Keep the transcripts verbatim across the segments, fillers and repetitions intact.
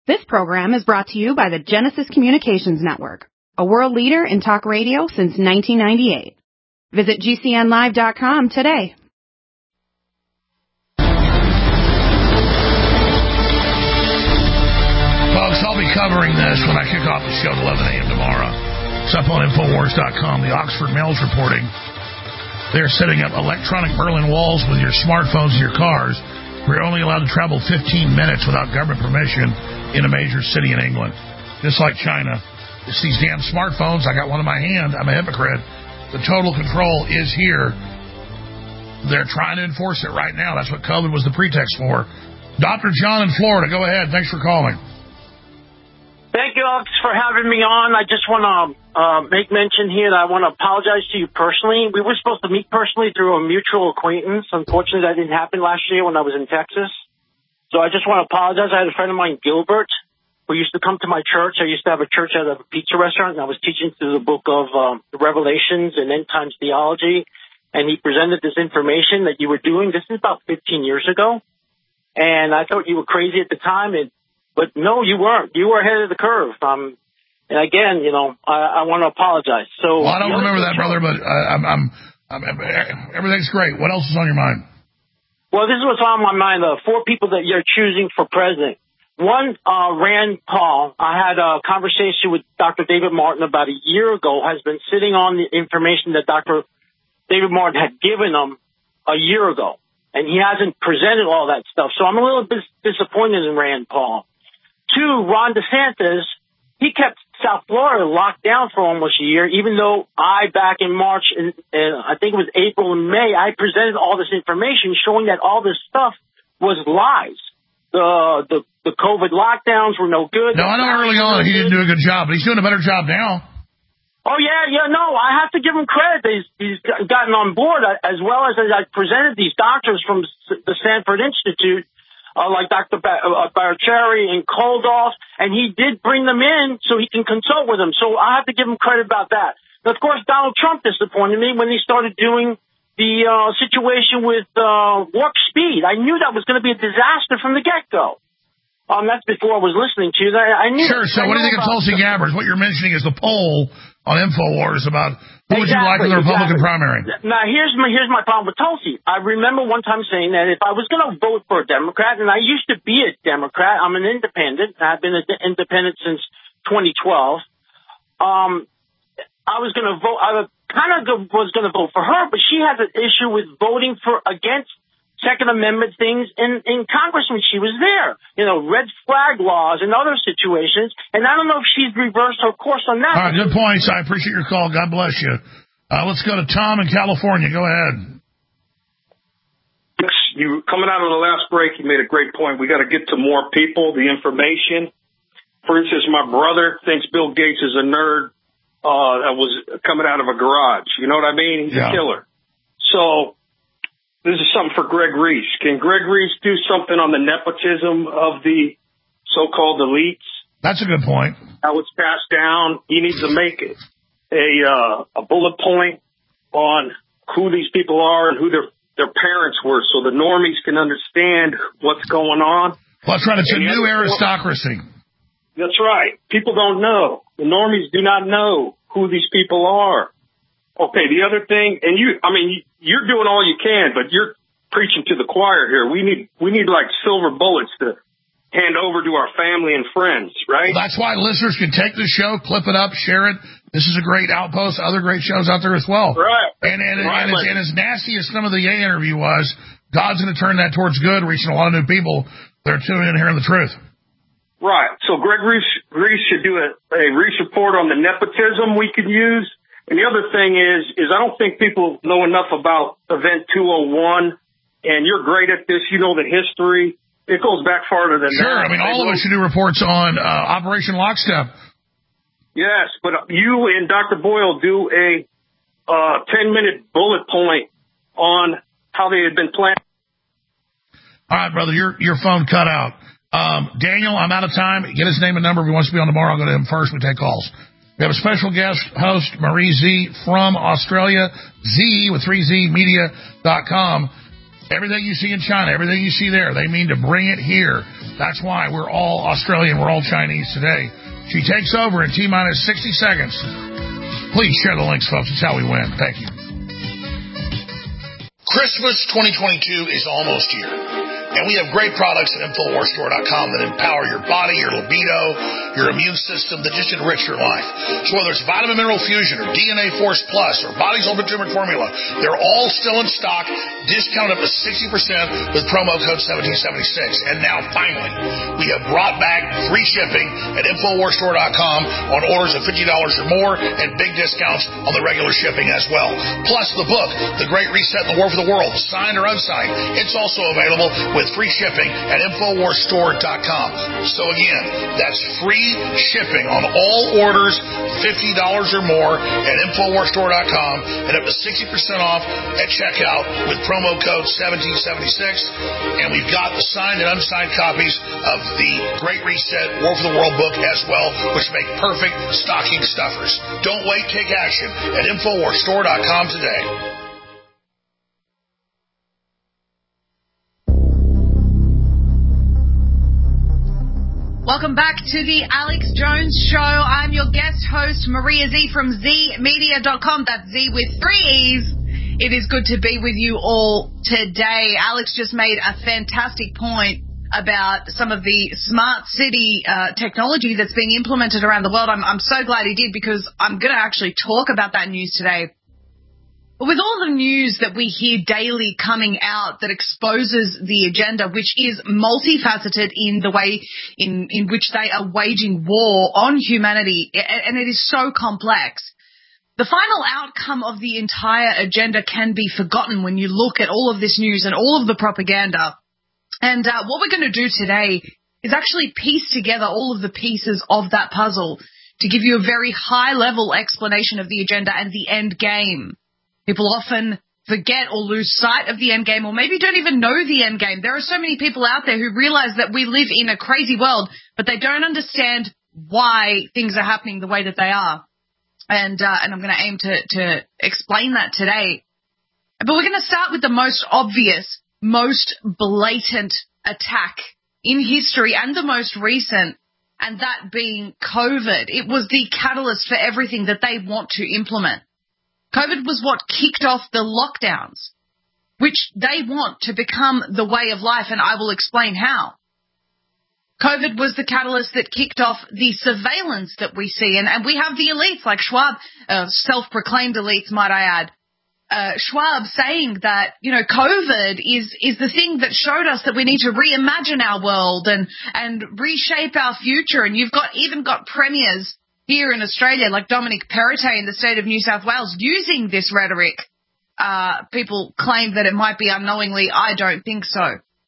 This program is brought to you by the Genesis Communications Network, a world leader in talk radio since nineteen ninety-eight. Visit G C N live dot com today. Folks, I'll be covering this when I kick off the show at eleven a.m. tomorrow. It's up on Infowars dot com. The Oxford Mail's reporting they're setting up electronic Berlin walls with your smartphones in your cars. We're only allowed to travel fifteen minutes without government permission in a major city in England. Just like China. It's these damn smartphones. I got one in my hand. I'm a hypocrite. The total control is here. They're trying to enforce it right now. That's what COVID was the pretext for. Doctor John in Florida, go ahead. Thanks for calling. Thank you, Alex, for having me on. I just want to uh, make mention here that I want to apologize to you personally. We were supposed to meet personally through a mutual acquaintance. Unfortunately, that didn't happen last year when I was in Texas. So I just want to apologize. I had a friend of mine, Gilbert, who used to come to my church. I used to have a church at a pizza restaurant, and I was teaching through the book of um, Revelations and End Times Theology. And he presented this information that you were doing. This is about fifteen years ago. And I thought you were crazy at the time. And, but no, you weren't. You were ahead of the curve. Um, and again, you know, I, I want to apologize. So well, I don't remember that, brother, but uh, I'm, I'm, I'm, everything's great. What else is on your mind? Well, this is what's on my mind. The four people that you're choosing for president. One, uh, Rand Paul. I had a conversation with Doctor David Martin about a year ago, has been sitting on the information that Doctor David Martin had given him a year ago. And he hasn't presented all that stuff. So I'm a little bit disappointed in Rand Paul. Two, Ron DeSantis, he kept South Florida locked down for almost a year, even though I, back in March, and, and I think it was April and May, I presented all this information showing that all this stuff was lies. The the, the COVID lockdowns were no good. No, I know early on he didn't do a good job, but he's doing a better job now. Oh, yeah, yeah, no, I have to give him credit. He's, he's gotten on board, as well as, as I presented these doctors from the Sanford Institute, uh, like Doctor Ba- uh, Baracheri and Koldoff, and he did bring them in so he can consult with them. So I have to give him credit about that. And of course, Donald Trump disappointed me when he started doing the uh, situation with uh, warp speed. I knew that was going to be a disaster from the get-go. Um, that's before I was listening to you. I, I knew. Sure, so I what do you think of Tulsi Gabbard? What you're mentioning is the poll on InfoWars about who would you like in the Republican exactly. primary. Now, here's my, here's my problem with Tulsi. I remember one time saying that if I was going to vote for a Democrat, and I used to be a Democrat, I'm an independent. I've been an independent since twenty twelve. Um, I was going to vote, I kind of was going to vote for her, but she has an issue with voting for against Second Amendment things in, in Congress when she was there. You know, red flag laws and other situations. And I don't know if she's reversed her course on that. All right, good points. I appreciate your call. God bless you. Uh, let's go to Tom in California. Go ahead. You coming out of the last break, you made a great point. We got to get to more people, the information. For instance, my brother thinks Bill Gates is a nerd uh, that was coming out of a garage. You know what I mean? He's yeah. a killer. So this is something for Greg Reese. Can Greg Reese do something on the nepotism of the so-called elites? That's a good point. How it's passed down. He needs to make it a uh, a bullet point on who these people are and who their their parents were, so the normies can understand what's going on. Well, that's right. It's and a new aristocracy. That's right. People don't know. The normies do not know who these people are. Okay, the other thing, and you, I mean, you're doing all you can, but you're preaching to the choir here. We need, we need like silver bullets to hand over to our family and friends, right? Well, that's why listeners can take the show, clip it up, share it. This is a great outpost. Other great shows out there as well. Right. And, and, right, and, as, and as nasty as some of the Ye interview was, God's going to turn that towards good, reaching a lot of new people that are tuning in and hearing the truth. Right. So Greg Reese, Reese should do a, a Reese report on the nepotism we could use. And the other thing is, is I don't think people know enough about Event two oh one, and you're great at this. You know the history. It goes back farther than sure, that. Sure. I mean, all of us should do reports on uh, Operation Lockstep. Yes, but you and Doctor Boyle do a uh, ten-minute bullet point on how they had been planned. All right, brother, your your phone cut out. Um, Daniel, I'm out of time. Get his name and number. If he wants to be on tomorrow, I'll go to him first. We take calls. We have a special guest host, Marie Z from Australia, Z with three Z media dot com. Everything you see in China, everything you see there, they mean to bring it here. That's why we're all Australian, we're all Chinese today. She takes over in T-minus sixty seconds. Please share the links, folks. It's how we win. Thank you. Christmas twenty twenty-two is almost here, and we have great products at Infowars Store dot com that empower your body, your libido, your immune system, that just enrich your life. So whether it's Vitamin Mineral Fusion or D N A Force Plus or Body's Ultimate Turmeric Formula, they're all still in stock, discounted up to sixty percent with promo code seventeen seventy-six. And now, finally, we have brought back free shipping at Infowars Store dot com on orders of fifty dollars or more, and big discounts on the regular shipping as well. Plus, the book, The Great Reset and the War for the World, signed or unsigned, it's also available with free shipping at Infowars Store dot com. So again, that's free shipping on all orders fifty dollars or more at Infowars Store dot com, and up to sixty percent off at checkout with promo code seventeen seventy-six. And we've got the signed and unsigned copies of the Great Reset War for the World book as well, which make perfect stocking stuffers. Don't wait, take action at Infowars Store dot com today. Welcome back to the Alex Jones Show. I'm your guest host, Maria Z from Z Media dot com. That's Z with three E's. It is good to be with you all today. Alex just made a fantastic point about some of the smart city uh, technology that's being implemented around the world. I'm, I'm so glad he did, because I'm going to actually talk about that news today. But with all the news that we hear daily coming out that exposes the agenda, which is multifaceted in the way in, in which they are waging war on humanity, and it is so complex, the final outcome of the entire agenda can be forgotten when you look at all of this news and all of the propaganda. And uh, what we're going to do today is actually piece together all of the pieces of that puzzle to give you a very high-level explanation of the agenda and the end game. People often forget or lose sight of the end game, or maybe don't even know the end game. There are so many people out there who realize that we live in a crazy world, but they don't understand why things are happening the way that they are. And uh, and I'm going to aim to, to explain that today. But we're going to start with the most obvious, most blatant attack in history, and the most recent, and that being COVID. It was the catalyst for everything that they want to implement. COVID was what kicked off the lockdowns, which they want to become the way of life, and I will explain how. COVID was the catalyst that kicked off the surveillance that we see, and, and we have the elites like Schwab, uh, self-proclaimed elites, might I add, uh, Schwab saying that, you know, COVID is, is the thing that showed us that we need to reimagine our world and, and reshape our future. And you've got even got premiers here in Australia, like Dominic Perrottet in the state of New South Wales, using this rhetoric. Uh, people claim that it might be unknowingly. I don't think so.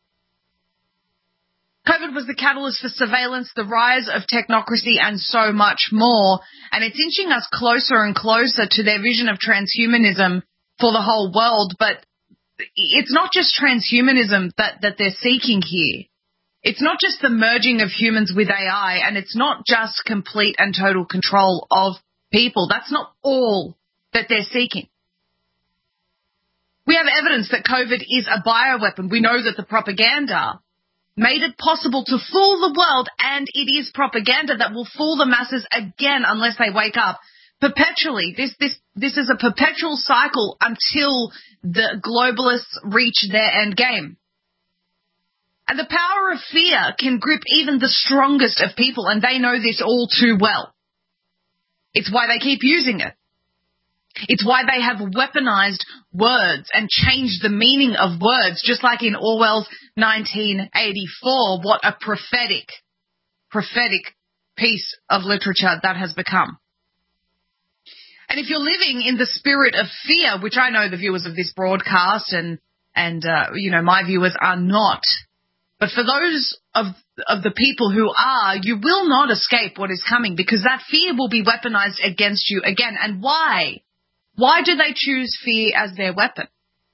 COVID was the catalyst for surveillance, the rise of technocracy, and so much more. And it's inching us closer and closer to their vision of transhumanism for the whole world. But it's not just transhumanism that, that they're seeking here. It's not just the merging of humans with A I, and it's not just complete and total control of people. That's not all that they're seeking. We have evidence that COVID is a bioweapon. We know that the propaganda made it possible to fool the world, and it is propaganda that will fool the masses again unless they wake up perpetually. This, this, this is a perpetual cycle until the globalists reach their end game. And the power of fear can grip even the strongest of people, and they know this all too well. It's why they keep using it. It's why they have weaponized words and changed the meaning of words, just like in Orwell's nineteen eighty-four. What a prophetic, prophetic piece of literature that has become. And if you're living in the spirit of fear, which I know the viewers of this broadcast and, and uh, you know, my viewers are not, but for those of of the people who are, you will not escape what is coming, because that fear will be weaponized against you again. And why? Why do they choose fear as their weapon?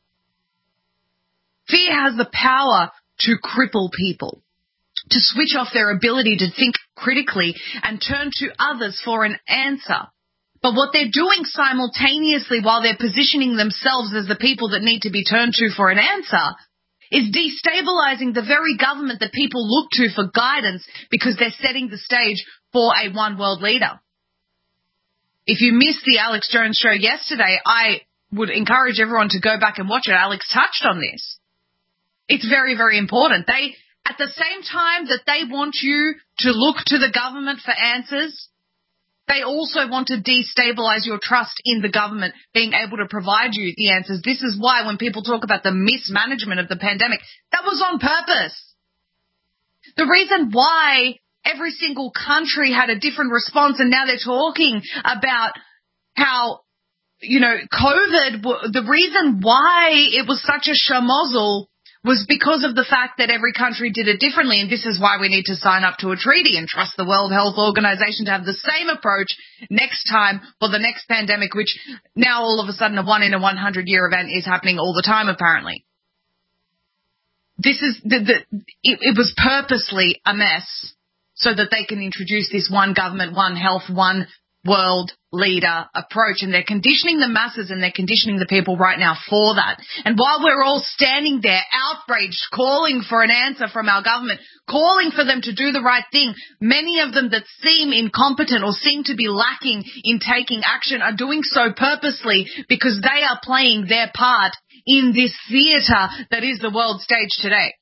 Fear has the power to cripple people, to switch off their ability to think critically and turn to others for an answer. But what they're doing simultaneously while they're positioning themselves as the people that need to be turned to for an answer is destabilizing the very government that people look to for guidance because they're setting the stage for a one world leader. If you missed the Alex Jones show yesterday, I would encourage everyone to go back and watch it. Alex touched on this. It's very, very important. They, at the same time that they want you to look to the government for answers, they also want to destabilize your trust in the government being able to provide you the answers. This is why when people talk about the mismanagement of the pandemic, that was on purpose. The reason why every single country had a different response, and now they're talking about how, you know, COVID, the reason why it was such a schmozzle was because of the fact that every country did it differently, and this is why we need to sign up to a treaty and trust the World Health Organization to have the same approach next time for the next pandemic, which now all of a sudden a one in a one hundred year event is happening all the time apparently. This is, the, the it, it was purposely a mess so that they can introduce this one government, one health, one world leader approach, and they're conditioning the masses and they're conditioning the people right now for that. And while we're all standing there outraged, calling for an answer from our government, calling for them to do the right thing, many of them that seem incompetent or seem to be lacking in taking action are doing so purposely because they are playing their part in this theater that is the world stage today.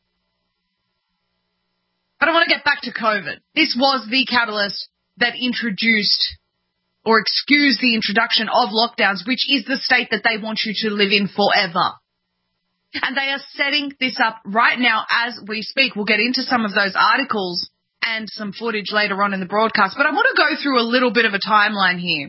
But I want to get back to COVID. This was the catalyst that introduced or excused the introduction of lockdowns, which is the state that they want you to live in forever. And they are setting this up right now as we speak. We'll get into some of those articles and some footage later on in the broadcast, but I want to go through a little bit of a timeline here.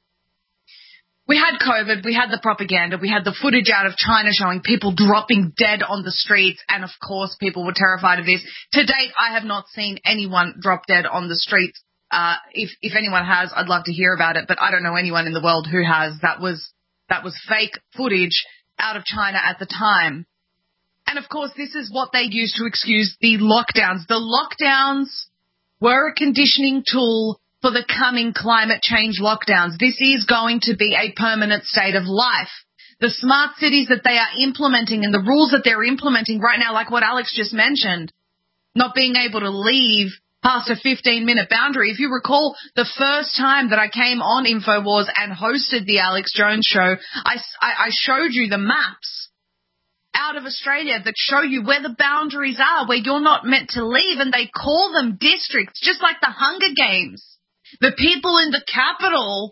We had COVID, we had the propaganda, we had the footage out of China showing people dropping dead on the streets, and of course people were terrified of this. To date, I have not seen anyone drop dead on the streets. Uh, if, if anyone has, I'd love to hear about it, but I don't know anyone in the world who has. That was, that was fake footage out of China at the time. And of course, this is what they used to excuse the lockdowns. The lockdowns were a conditioning tool for the coming climate change lockdowns. This is going to be a permanent state of life. The smart cities that they are implementing and the rules that they're implementing right now, like what Alex just mentioned, not being able to leave past a fifteen minute boundary. If you recall, the first time that I came on InfoWars and hosted the Alex Jones show, I, I, I showed you the maps out of Australia that show you where the boundaries are, where you're not meant to leave, and they call them districts, just like the Hunger Games. The people in the capital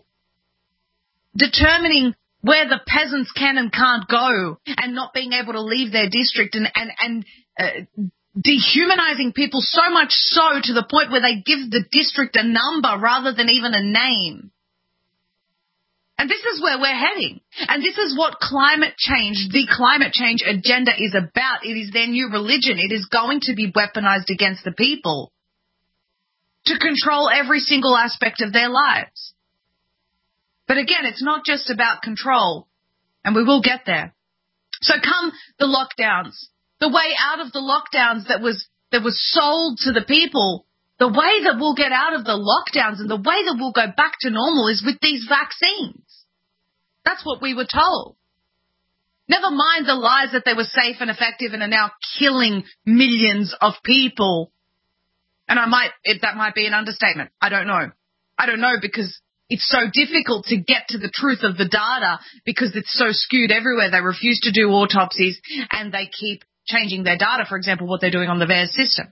determining where the peasants can and can't go and not being able to leave their district and, and, and uh, dehumanizing people so much so to the point where they give the district a number rather than even a name. And this is where we're heading. And this is what climate change, the climate change agenda is about. It is their new religion. It is going to be weaponized against the people to control every single aspect of their lives. But again, it's not just about control, and we will get there. So come the lockdowns, the way out of the lockdowns that was that was sold to the people, the way that we'll get out of the lockdowns and the way that we'll go back to normal is with these vaccines. That's what we were told. Never mind the lies that they were safe and effective and are now killing millions of people. And I might, it, that might be an understatement. I don't know. I don't know because it's so difficult to get to the truth of the data because it's so skewed everywhere. They refuse to do autopsies and they keep changing their data, for example, what they're doing on the V A E R S system.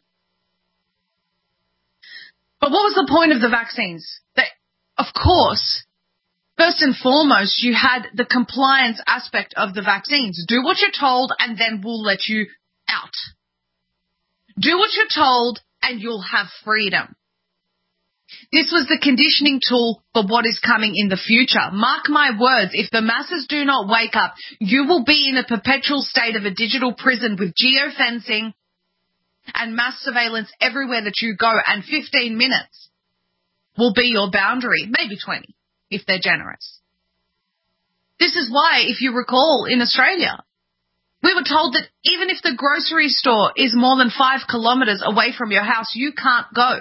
But what was the point of the vaccines? They, of course, first and foremost, you had the compliance aspect of the vaccines. Do what you're told and then we'll let you out. Do what you're told and you'll have freedom. This was the conditioning tool for what is coming in the future. Mark my words, if the masses do not wake up, you will be in a perpetual state of a digital prison with geofencing and mass surveillance everywhere that you go, and fifteen minutes will be your boundary, maybe twenty, if they're generous. This is why, if you recall, in Australia, we were told that even if the grocery store is more than five kilometres away from your house, you can't go.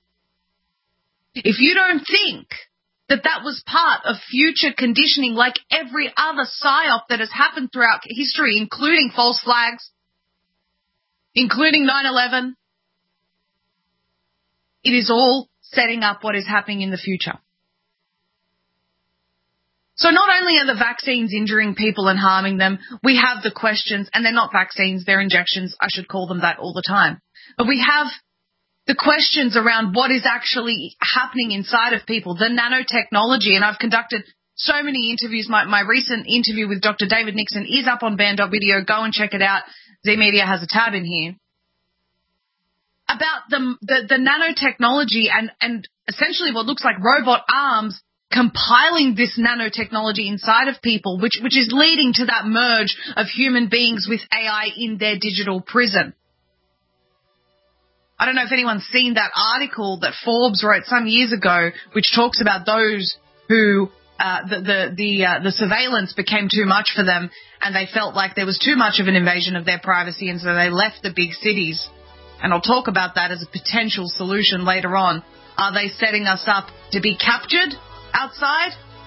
If you don't think that that was part of future conditioning like every other psyop that has happened throughout history, including false flags, including nine eleven. It is all setting up what is happening in the future. So not only are the vaccines injuring people and harming them, we have the questions, and they're not vaccines, they're injections. I should call them that all the time. But we have the questions around what is actually happening inside of people, the nanotechnology. And I've conducted so many interviews. My, my recent interview with Doctor David Nixon is up on band dot video. Go and check it out. Z Media has a tab in here. About the, the, the nanotechnology and, and essentially what looks like robot arms compiling this nanotechnology inside of people, which, which is leading to that merge of human beings with A I in their digital prison. I don't know if anyone's seen that article that Forbes wrote some years ago, which talks about those who uh, the the the, uh, the surveillance became too much for them, and they felt like there was too much of an invasion of their privacy, and so they left the big cities. And I'll talk about that as a potential solution later on. Are they setting us up to be captured outside?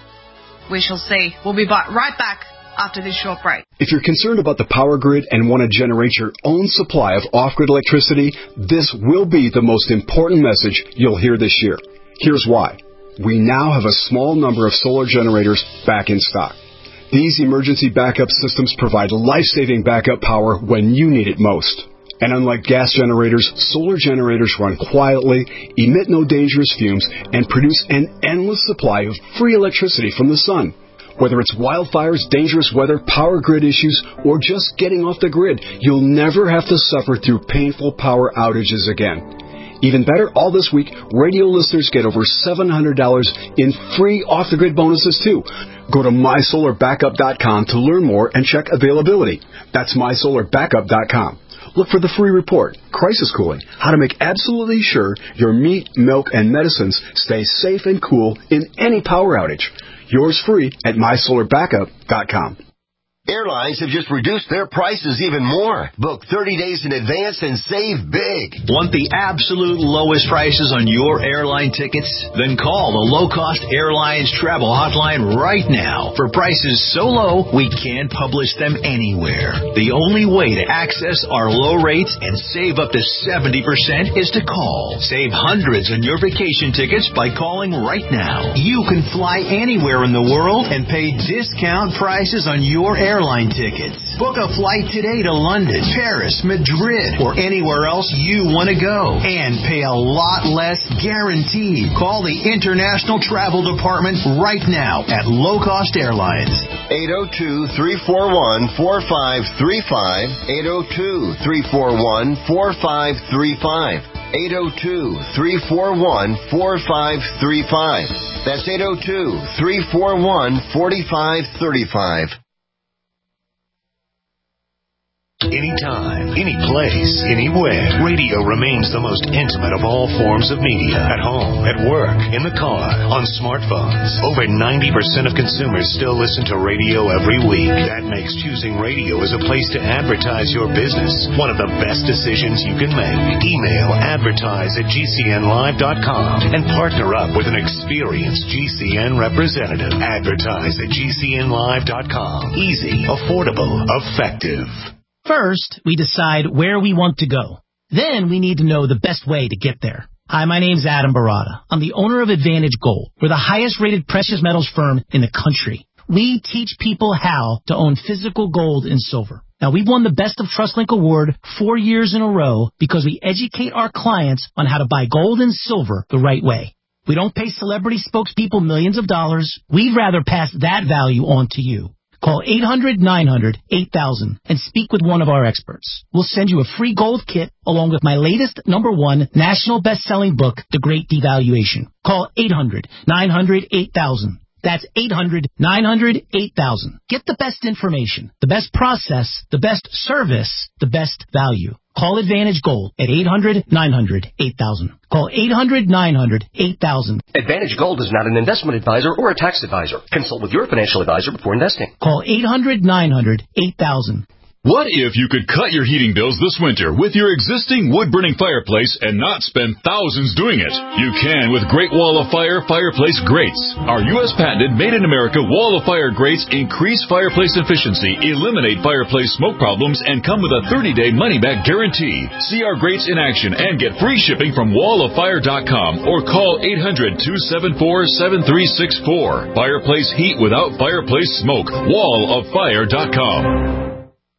We shall see. We'll be right back after this short break. If you're concerned about the power grid and want to generate your own supply of off-grid electricity, this will be the most important message you'll hear this year. Here's why. We now have a small number of solar generators back in stock. These emergency backup systems provide life-saving backup power when you need it most. And unlike gas generators, solar generators run quietly, emit no dangerous fumes, and produce an endless supply of free electricity from the sun. Whether it's wildfires, dangerous weather, power grid issues, or just getting off the grid, you'll never have to suffer through painful power outages again. Even better, all this week, radio listeners get over seven hundred dollars in free off-the-grid bonuses, too. Go to my solar backup dot com to learn more and check availability. That's my solar backup dot com. Look for the free report, Crisis Cooling, how to make absolutely sure your meat, milk, and medicines stay safe and cool in any power outage. Yours free at my solar backup dot com. Airlines have just reduced their prices even more. Book thirty days in advance and save big. Want the absolute lowest prices on your airline tickets? Then call the Low Cost Airlines Travel Hotline right now. For prices so low, we can't publish them anywhere. The only way to access our low rates and save up to seventy percent is to call. Save hundreds on your vacation tickets by calling right now. You can fly anywhere in the world and pay discount prices on your airline Airline tickets. Book a flight today to London, Paris, Madrid, or anywhere else you want to go, and pay a lot less guaranteed. Call the International Travel Department right now at Low Cost Airlines. eight oh two, three four one, four five three five, eight oh two, three four one, four five three five, eight oh two, three four one, four five three five. That's eight oh two, three four one, four five three five. Anytime, any place, anywhere. Radio remains the most intimate of all forms of media. At home, at work, in the car, on smartphones. Over ninety percent of consumers still listen to radio every week. That makes choosing radio as a place to advertise your business one of the best decisions you can make. Email advertise at G C N live dot com and partner up with an experienced G C N representative. Advertise at G C N live dot com. Easy, affordable, effective. First, we decide where we want to go. Then we need to know the best way to get there. Hi, my name's Adam Barada. I'm the owner of Advantage Gold. We're the highest rated precious metals firm in the country. We teach people how to own physical gold and silver. Now, we've won the Best of TrustLink Award four years in a row because we educate our clients on how to buy gold and silver the right way. We don't pay celebrity spokespeople millions of dollars. We'd rather pass that value on to you. Call eight hundred, nine hundred, eight thousand and speak with one of our experts. We'll send you a free gold kit along with my latest number one national best-selling book, The Great Devaluation. Call eight hundred, nine hundred, eight thousand. That's eight hundred, nine hundred, eight thousand. Get the best information, the best process, the best service, the best value. Call Advantage Gold at eight hundred, nine hundred, eight thousand. Call eight hundred, nine hundred, eight thousand. Advantage Gold is not an investment advisor or a tax advisor. Consult with your financial advisor before investing. Call eight hundred, nine hundred, eight thousand. What if you could cut your heating bills this winter with your existing wood-burning fireplace and not spend thousands doing it? You can with Great Wall of Fire fireplace grates. Our U S patented made-in-America Wall of Fire grates increase fireplace efficiency, eliminate fireplace smoke problems, and come with a thirty-day money-back guarantee. See our grates in action and get free shipping from wall of fire dot com or call eight hundred, two seven four, seven three six four. Fireplace heat without fireplace smoke. wall of fire dot com.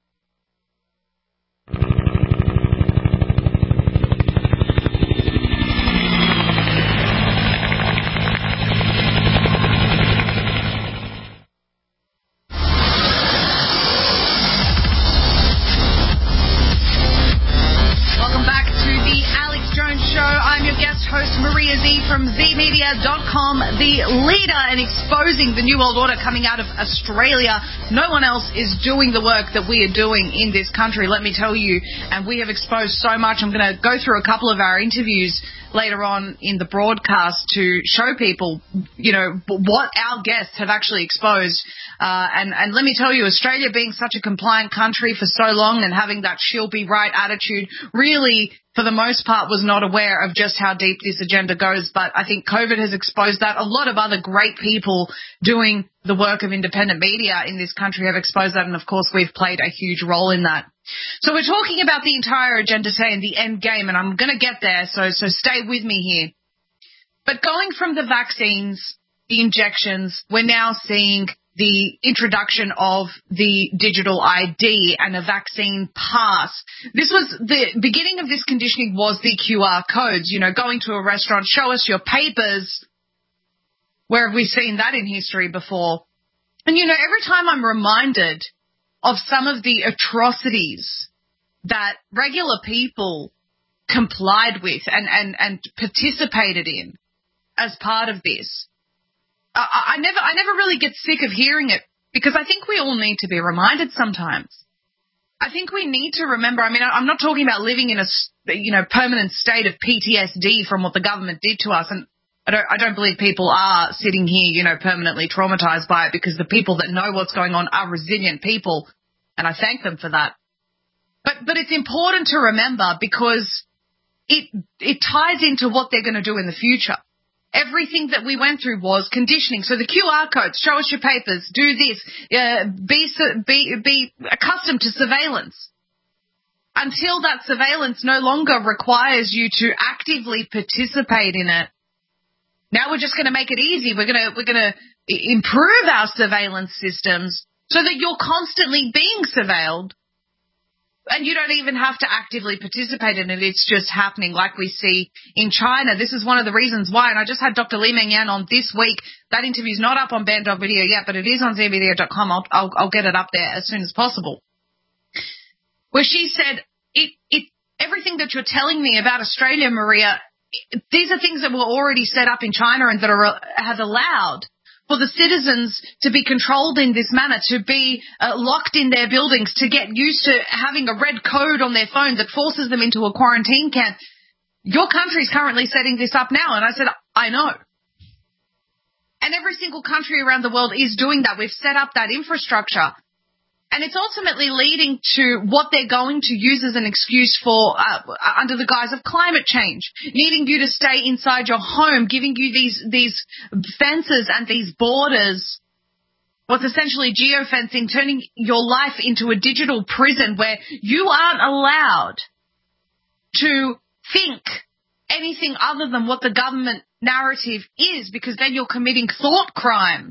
The leader in exposing the New World Order coming out of Australia. No one else is doing the work that we are doing in this country, let me tell you. And we have exposed so much. I'm going to go through a couple of our interviews later on in the broadcast to show people, you know, what our guests have actually exposed. Uh, and, and let me tell you, Australia being such a compliant country for so long and having that she'll be right attitude really, for the most part, was not aware of just how deep this agenda goes. But I think COVID has exposed that. A lot of other great people doing the work of independent media in this country have exposed that. And, of course, we've played a huge role in that. So we're talking about the entire agenda today and the end game, and I'm going to get there, so so stay with me here. But going from the vaccines, the injections, we're now seeing the introduction of the digital I D and a vaccine pass. This was the beginning of this conditioning was the Q R codes, you know, going to a restaurant, show us your papers. Where have we seen that in history before? And, you know, every time I'm reminded of some of the atrocities that regular people complied with and, and, and participated in as part of this, I, I never I never really get sick of hearing it, because I think we all need to be reminded sometimes. I think we need to remember, I mean, I'm not talking about living in a, you know, permanent state of P T S D from what the government did to us, and I don't, I don't believe people are sitting here, you know, permanently traumatized by it, because the people that know what's going on are resilient people, and I thank them for that. But but it's important to remember, because it it ties into what they're going to do in the future. Everything that we went through was conditioning. So the Q R codes, show us your papers, do this, uh, be, be, be accustomed to surveillance. Until that surveillance no longer requires you to actively participate in it. Now we're just going to make it easy. We're going to, we're going to improve our surveillance systems so that you're constantly being surveilled. And you don't even have to actively participate in it. It's just happening like we see in China. This is one of the reasons why. And I just had Doctor Li Mengyan on this week. That interview's not up on Band Dog Video yet, but it is on z video dot com. I'll, I'll, I'll get it up there as soon as possible. Where she said, it, it, everything that you're telling me about Australia, Maria, it, these are things that were already set up in China and that are, have allowed for the citizens to be controlled in this manner, to be uh, locked in their buildings, to get used to having a red code on their phone that forces them into a quarantine camp. Your country's currently setting this up now. And I said, I know. And every single country around the world is doing that. We've set up that infrastructure. And it's ultimately leading to what they're going to use as an excuse for, uh, under the guise of climate change, needing you to stay inside your home, giving you these, these fences and these borders, what's essentially geofencing, turning your life into a digital prison where you aren't allowed to think anything other than what the government narrative is, because then you're committing thought crimes.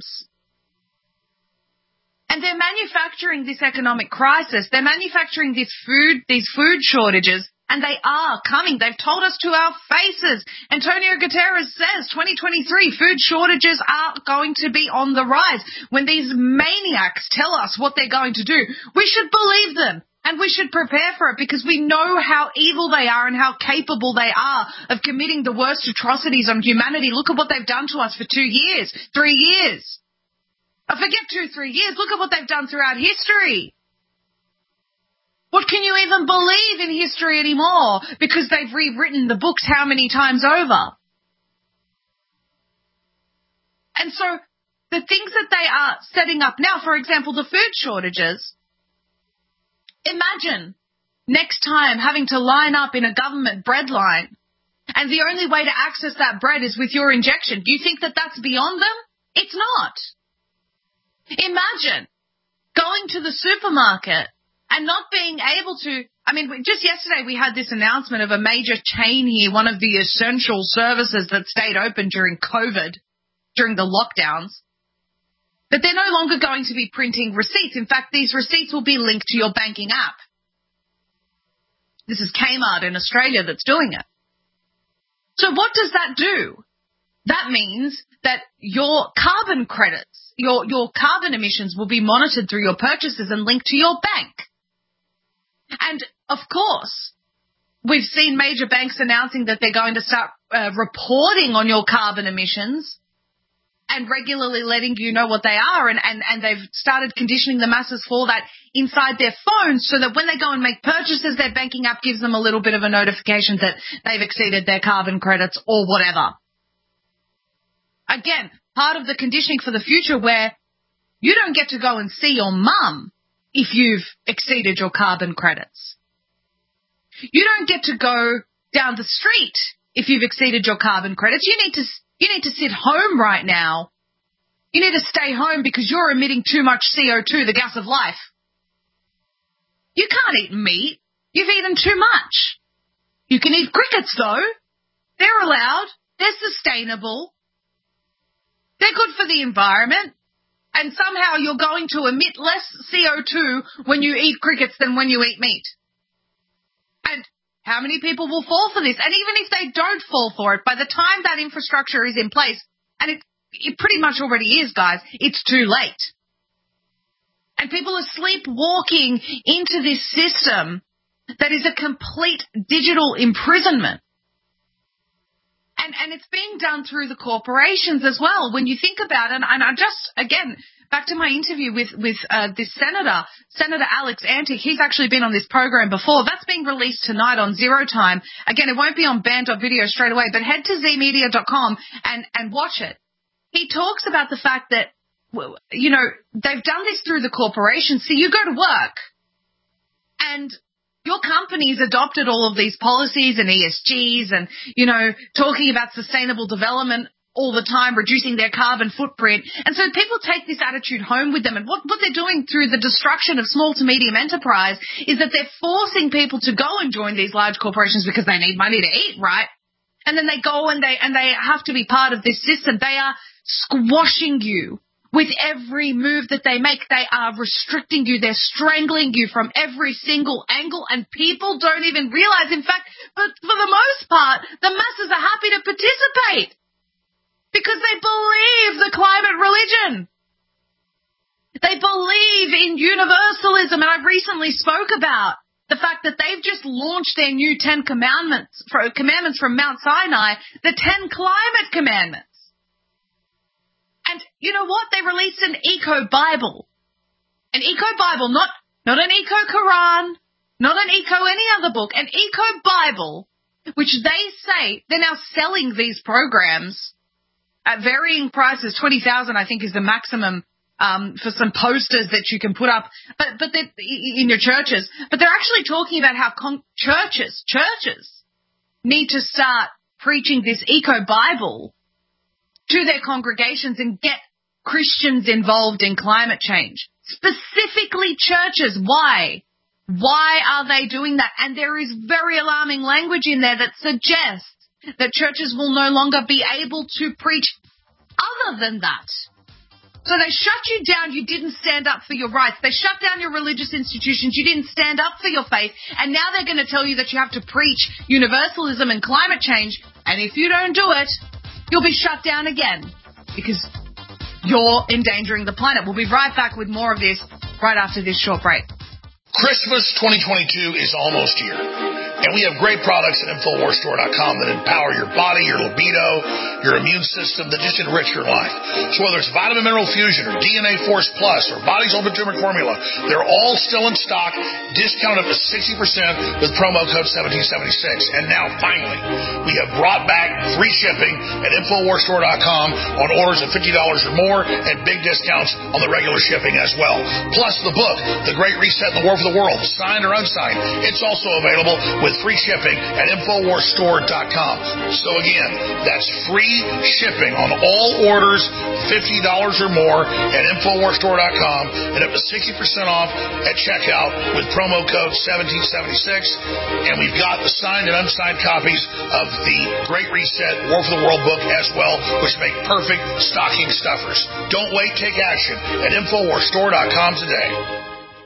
And they're manufacturing this economic crisis. They're manufacturing this food, these food shortages, and they are coming. They've told us to our faces. Antonio Guterres says twenty twenty-three food shortages are going to be on the rise. When these maniacs tell us what they're going to do, we should believe them and we should prepare for it, because we know how evil they are and how capable they are of committing the worst atrocities on humanity. Look at what they've done to us for two years, three years. I forget two, three years. Look at what they've done throughout history. What can you even believe in history anymore? Because they've rewritten the books how many times over? And so the things that they are setting up now, for example, the food shortages, Imagine next time having to line up in a government bread line, and the only way to access that bread is with your injection. Do you think that that's beyond them? It's not. Imagine going to the supermarket and not being able to, I mean, just yesterday we had this announcement of a major chain here, one of the essential services that stayed open during COVID, during the lockdowns, that they're no longer going to be printing receipts. In fact, these receipts will be linked to your banking app. This is Kmart in Australia that's doing it. So what does that do? That means that your carbon credits, your, your carbon emissions will be monitored through your purchases and linked to your bank. And, of course, we've seen major banks announcing that they're going to start uh, reporting on your carbon emissions and regularly letting you know what they are, and, and, and they've started conditioning the masses for that inside their phones so that when they go and make purchases, their banking app gives them a little bit of a notification that they've exceeded their carbon credits or whatever. Again, part of the conditioning for the future where you don't get to go and see your mum if you've exceeded your carbon credits. You don't get to go down the street if you've exceeded your carbon credits. You need to you need to sit home right now. You need to stay home because you're emitting too much C O two, the gas of life. You can't eat meat. You've eaten too much. You can eat crickets, though. They're allowed. They're sustainable. They're good for the environment. And somehow you're going to emit less C O two when you eat crickets than when you eat meat. And how many people will fall for this? And even if they don't fall for it, by the time that infrastructure is in place, and it, it pretty much already is, guys, it's too late. And people are sleepwalking into this system that is a complete digital imprisonment. And, and it's being done through the corporations as well. When you think about it, and I just, again, back to my interview with, with uh, this senator, Senator Alex Antic, he's actually been on this program before. That's being released tonight on Zero Time. Again, it won't be on band dot video straight away, but head to z media dot com and, and watch it. He talks about the fact that, you know, they've done this through the corporations. So you go to work and your company's adopted all of these policies and E S Gs and, you know, talking about sustainable development all the time, reducing their carbon footprint. And so people take this attitude home with them. And what, what they're doing through the destruction of small to medium enterprise is that they're forcing people to go and join these large corporations because they need money to eat, right? And then they go and they, and they have to be part of this system. They are squashing you. With every move that they make, they are restricting you. They're strangling you from every single angle, and people don't even realize. In fact, but for the most part, the masses are happy to participate because they believe the climate religion. They believe in universalism, and I recently spoke about the fact that they've just launched their new Ten Commandments, commandments from Mount Sinai, the Ten Climate Commandments. And you know what? They released an eco-Bible. An eco-Bible, not, not an eco-Quran, not an eco any other book, an eco-Bible, which they say they're now selling these programs at varying prices. twenty thousand dollars, I think, is the maximum um, for some posters that you can put up but, but in your churches. But they're actually talking about how con- churches, churches need to start preaching this eco-Bible to their congregations and get Christians involved in climate change. Specifically churches. Why? Why are they doing that? And there is very alarming language in there that suggests that churches will no longer be able to preach other than that. So they shut you down. You didn't stand up for your rights. They shut down your religious institutions. You didn't stand up for your faith. And now they're going to tell you that you have to preach universalism and climate change. And if you don't do it, you'll be shut down again because you're endangering the planet. We'll be right back with more of this right after this short break. Christmas twenty twenty-two is almost here. And we have great products at Infowars Store dot com that empower your body, your libido, your immune system, that just enrich your life. So whether it's Vitamin Mineral Fusion or D N A Force Plus or Body's Ultimate Turmeric Formula, they're all still in stock, discounted up to sixty percent with promo code seventeen seventy-six. And now, finally, we have brought back free shipping at Infowars Store dot com on orders of fifty dollars or more and big discounts on the regular shipping as well. Plus the book, The Great Reset and the War for the World, signed or unsigned. It's also available with free shipping at Infowars Store dot com. So again, that's free shipping on all orders, fifty dollars or more at Infowars Store dot com and up to sixty percent off at checkout with promo code seventeen seventy-six. And we've got the signed and unsigned copies of the Great Reset, War for the World book as well, which make perfect stocking stuffers. Don't wait, take action at Infowars Store dot com today.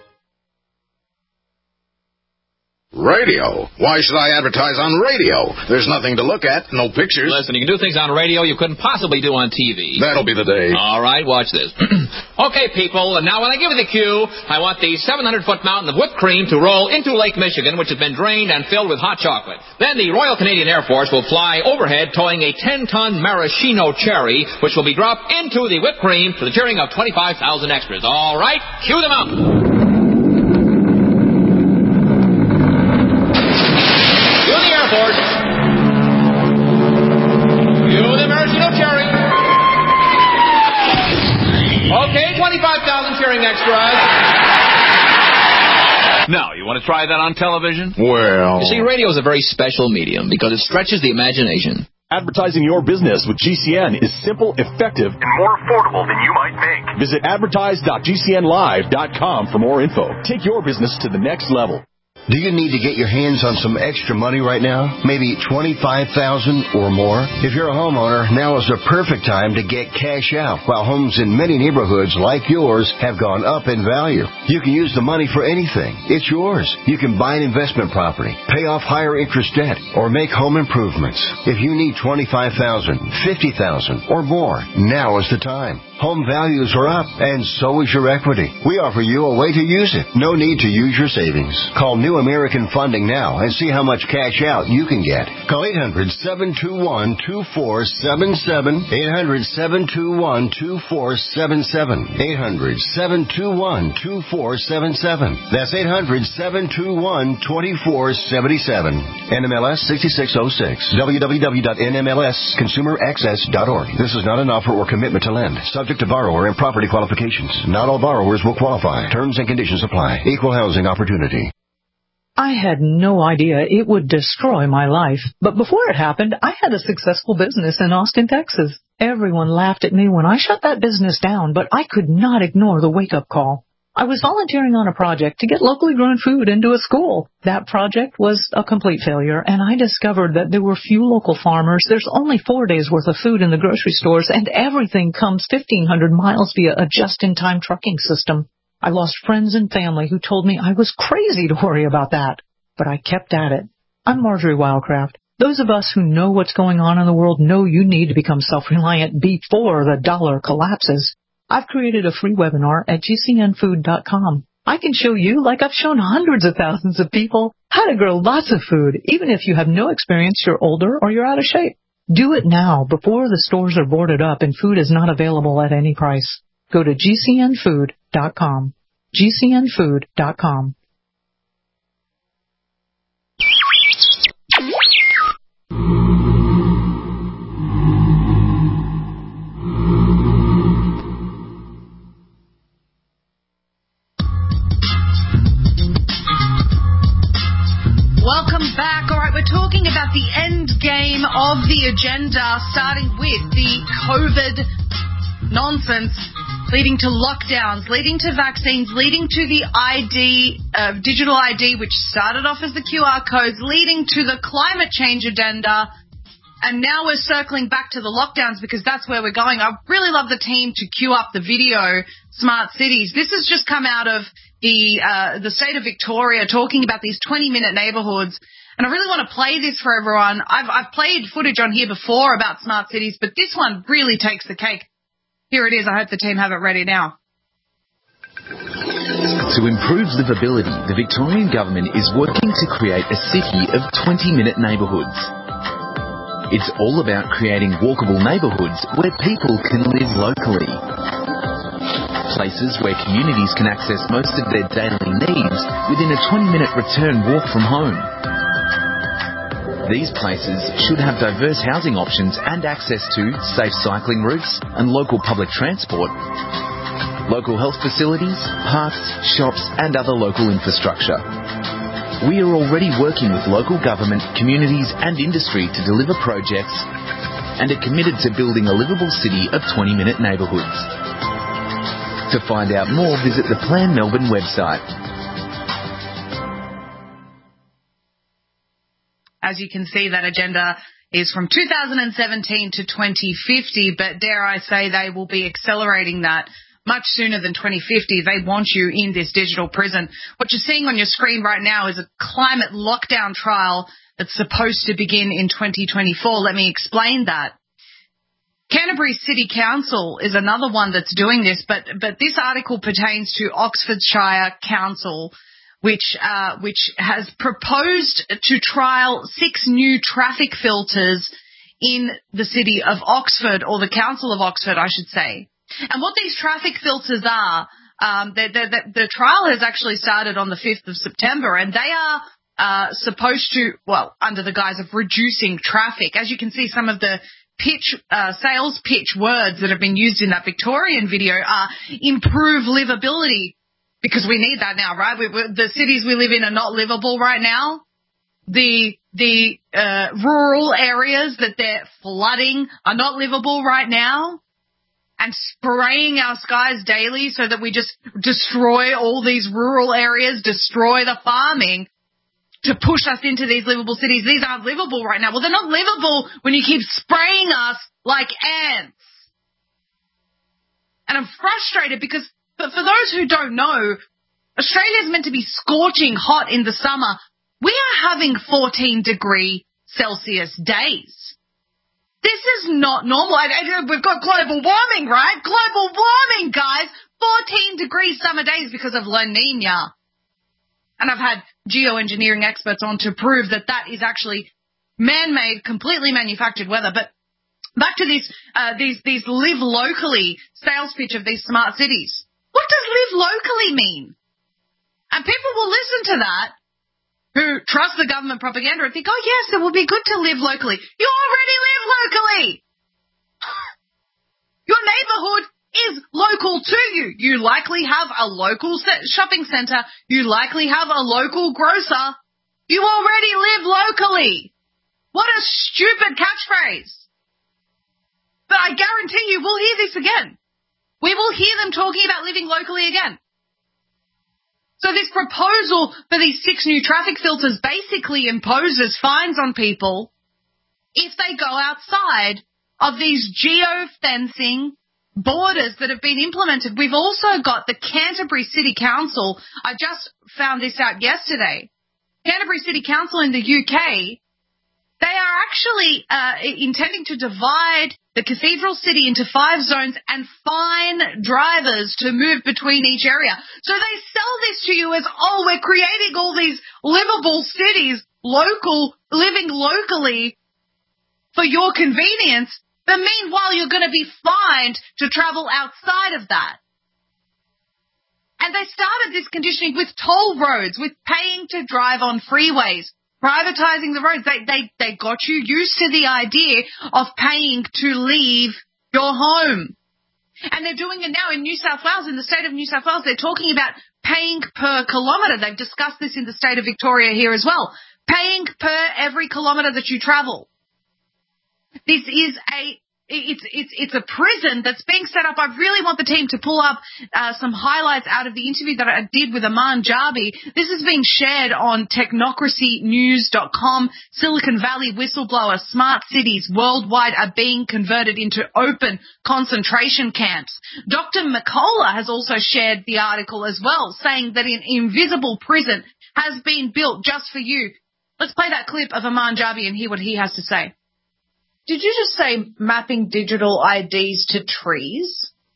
Radio? Why should I advertise on radio? There's nothing to look at, no pictures. Listen, you can do things on radio you couldn't possibly do on T V. That'll be the day. All right, watch this. Okay, people, and now when I give you the cue, I want the seven hundred foot mountain of whipped cream to roll into Lake Michigan, which has been drained and filled with hot chocolate. Then the Royal Canadian Air Force will fly overhead towing a ten ton maraschino cherry, which will be dropped into the whipped cream to the cheering of twenty-five thousand extras. All right, cue the mountain. Okay, twenty-five thousand cheering extras. Now, you want to try that on television? Well... You see, radio is a very special medium because it stretches the imagination. Advertising your business with G C N is simple, effective, and more affordable than you might think. Visit advertise dot G C N live dot com for more info. Take your business to the next level. Do you need to get your hands on some extra money right now? Maybe twenty-five thousand dollars or more? If you're a homeowner, now is the perfect time to get cash out, while homes in many neighborhoods like yours have gone up in value. You can use the money for anything. It's yours. You can buy an investment property, pay off higher interest debt, or make home improvements. If you need twenty-five thousand dollars, fifty thousand dollars, or more, now is the time. Home values are up, and so is your equity. We offer you a way to use it. No need to use your savings. Call New American Funding now and see how much cash out you can get. Call eight hundred, seven two one, two four seven seven, eight hundred, seven two one, two four seven seven, eight hundred, seven two one, two four seven seven. That's eight hundred, seven two one, two four seven seven. N M L S sixty-six oh six. w w w dot n m l s consumer access dot org. This is not an offer or commitment to lend. Subject to borrower and property qualifications. Not all borrowers will qualify. Terms and conditions apply. Equal housing opportunity. I had no idea it would destroy my life. But before it happened, I had a successful business in Austin, Texas. Everyone laughed at me when I shut that business down, but I could not ignore the wake-up call. I was volunteering on a project to get locally grown food into a school. That project was a complete failure, and I discovered that there were few local farmers. There's only four days' worth of food in the grocery stores, and everything comes fifteen hundred miles via a just-in-time trucking system. I lost friends and family who told me I was crazy to worry about that, but I kept at it. I'm Marjorie Wildcraft. Those of us who know what's going on in the world know you need to become self-reliant before the dollar collapses. I've created a free webinar at G C N food dot com. I can show you, like I've shown hundreds of thousands of people, how to grow lots of food, even if you have no experience, you're older, or you're out of shape. Do it now before the stores are boarded up and food is not available at any price. Go to G C N food dot com. G C N food dot com. Welcome back. All right, we're talking about the end game of the agenda, starting with the COVID nonsense, leading to lockdowns, leading to vaccines, leading to the I D, uh, digital I D, which started off as the Q R codes, leading to the climate change agenda, and now we're circling back to the lockdowns because that's where we're going. I really love the team to queue up the video, Smart Cities. This has just come out of the uh, the state of Victoria talking about these twenty-minute neighbourhoods. And I really want to play this for everyone. I've, I've played footage on here before about smart cities, but this one really takes the cake. Here it is. I hope the team have it ready now. To improve livability, the Victorian Government is working to create a city of twenty-minute neighbourhoods. It's all about creating walkable neighbourhoods where people can live locally. Places where communities can access most of their daily needs within a twenty-minute return walk from home. These places should have diverse housing options and access to safe cycling routes and local public transport, local health facilities, parks, shops and other local infrastructure. We are already working with local government, communities and industry to deliver projects and are committed to building a livable city of twenty-minute neighbourhoods. To find out more, visit the Plan Melbourne website. As you can see, that agenda is from two thousand seventeen to twenty fifty, but dare I say they will be accelerating that much sooner than twenty fifty. They want you in this digital prison. What you're seeing on your screen right now is a climate lockdown trial that's supposed to begin in twenty twenty-four. Let me explain that. Canterbury City Council is another one that's doing this, but but this article pertains to Oxfordshire Council, which uh, which has proposed to trial six new traffic filters in the city of Oxford, or the Council of Oxford, I should say. And what these traffic filters are, um, the, the, the, the trial has actually started on the fifth of September, and they are uh, supposed to, well, under the guise of reducing traffic. As you can see, some of the pitch, uh, sales pitch words that have been used in that Victorian video are improve livability, because we need that now, right? We, we, the cities we live in are not livable right now. The the uh, rural areas that they're flooding are not livable right now. And spraying our skies daily so that we just destroy all these rural areas, destroy the farming to push us into these livable cities. These aren't livable right now. Well, they're not livable when you keep spraying us like ants. And I'm frustrated because, but for those who don't know, Australia is meant to be scorching hot in the summer. We are having fourteen degree Celsius days. This is not normal. We've got global warming, right? Global warming, guys. fourteen degree summer days because of La Nina. And I've had geoengineering experts on to prove that that is actually man-made, completely manufactured weather. But back to this, uh, these, these live locally sales pitch of these smart cities. What does live locally mean? And people will listen to that, who trust the government propaganda and think, oh, yes, it will be good to live locally. You already live locally. Your neighbourhood is local to you. You likely have a local shopping centre. You likely have a local grocer. You already live locally. What a stupid catchphrase. But I guarantee you we'll hear this again. We will hear them talking about living locally again. So this proposal for these six new traffic filters basically imposes fines on people if they go outside of these geo-fencing borders that have been implemented. We've also got the Canterbury City Council. I just found this out yesterday. Canterbury City Council in the U K, they are actually uh, intending to divide the cathedral city into five zones and fine drivers to move between each area. So they sell this to you as, oh, we're creating all these livable cities, local, living locally for your convenience. But meanwhile, you're going to be fined to travel outside of that. And they started this conditioning with toll roads, with paying to drive on freeways, privatizing the roads. They, they, they got you used to the idea of paying to leave your home. And they're doing it now in New South Wales, in the state of New South Wales. They're talking about paying per kilometre. They've discussed this in the state of Victoria here as well. Paying per every kilometre that you travel. This is a, it's, it's, it's a prison that's being set up. I really want the team to pull up uh, some highlights out of the interview that I did with Aman Jabi. This is being shared on technocracy news dot com. Silicon Valley whistleblower, smart cities worldwide are being converted into open concentration camps. Doctor McCullough has also shared the article as well, saying that an invisible prison has been built just for you. Let's play that clip of Aman Jabi and hear what he has to say. Did you just say mapping digital I Ds to trees?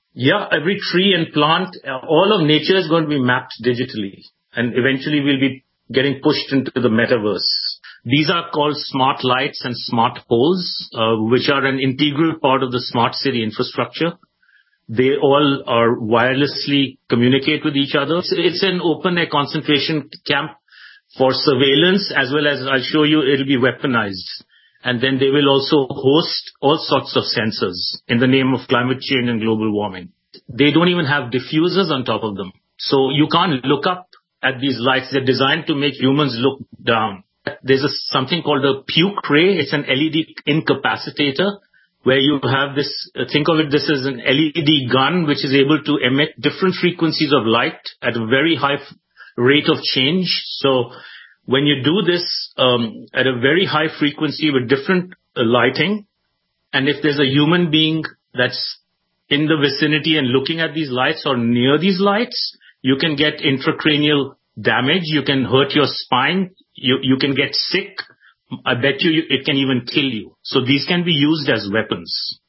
Yeah, every tree and plant, all of nature is going to be mapped digitally. And eventually we'll be getting pushed into the metaverse. These are called smart lights and smart poles, uh, which are an integral part of the smart city infrastructure. They all are wirelessly communicate with each other. It's, it's an open air concentration camp for surveillance, as well as I'll show you it'll be weaponized. And then they will also host all sorts of sensors in the name of climate change and global warming. They don't even have diffusers on top of them. So you can't look up at these lights. They're designed to make humans look down. There's a, something called a puke ray. It's an L E D incapacitator, where you have this, uh, think of it, this is an L E D gun which is able to emit different frequencies of light at a very high f- rate of change. So when you do this um, at a very high frequency with different uh, lighting, and if there's a human being that's in the vicinity and looking at these lights or near these lights, you can get intracranial damage, you can hurt your spine, you, you can get sick. I bet you it can even kill you. So these can be used as weapons.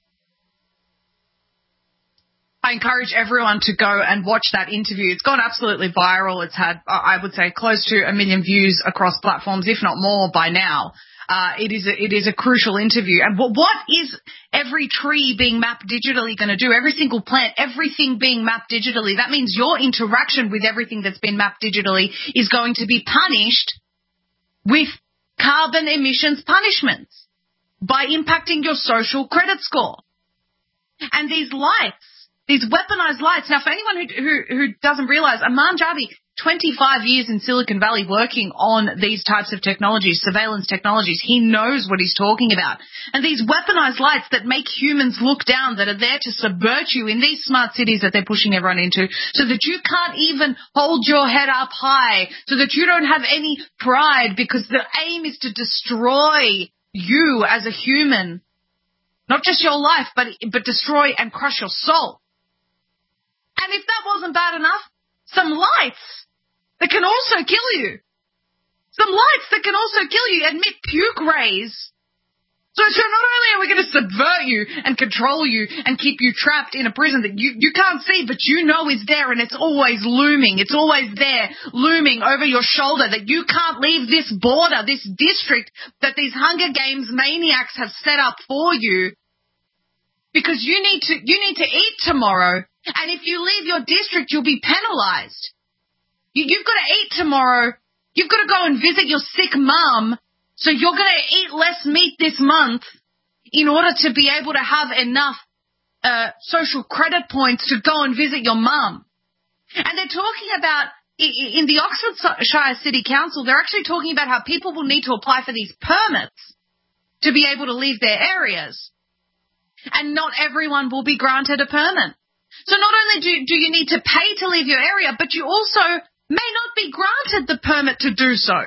I encourage everyone to go and watch that interview. It's gone absolutely viral. It's had, I would say, close to a million views across platforms, if not more by now. Uh, it is a, it is a crucial interview. And what, what is every tree being mapped digitally going to do? Every single plant, everything being mapped digitally. That means your interaction with everything that's been mapped digitally is going to be punished with carbon emissions punishments by impacting your social credit score. And these lights, these weaponized lights. Now, for anyone who, who, who doesn't realize, Aman Jabi, twenty-five years in Silicon Valley working on these types of technologies, surveillance technologies. He knows what he's talking about. And these weaponized lights that make humans look down, that are there to subvert you in these smart cities that they're pushing everyone into, so that you can't even hold your head up high, so that you don't have any pride, because the aim is to destroy you as a human. Not just your life, but, but destroy and crush your soul. And if that wasn't bad enough, some lights that can also kill you. Some lights that can also kill you emit puke rays. So, so not only are we going to subvert you and control you and keep you trapped in a prison that you, you can't see, but you know is there, and it's always looming. It's always there, looming over your shoulder, that you can't leave this border, this district that these Hunger Games maniacs have set up for you, because you need to, you need to eat tomorrow. And if you leave your district, you'll be penalized. You, you've got to eat tomorrow. You've got to go and visit your sick mum. So you're going to eat less meat this month in order to be able to have enough uh, social credit points to go and visit your mum. And they're talking about, in the Oxfordshire City Council, they're actually talking about how people will need to apply for these permits to be able to leave their areas. And not everyone will be granted a permit. So not only do, do you need to pay to leave your area, but you also may not be granted the permit to do so.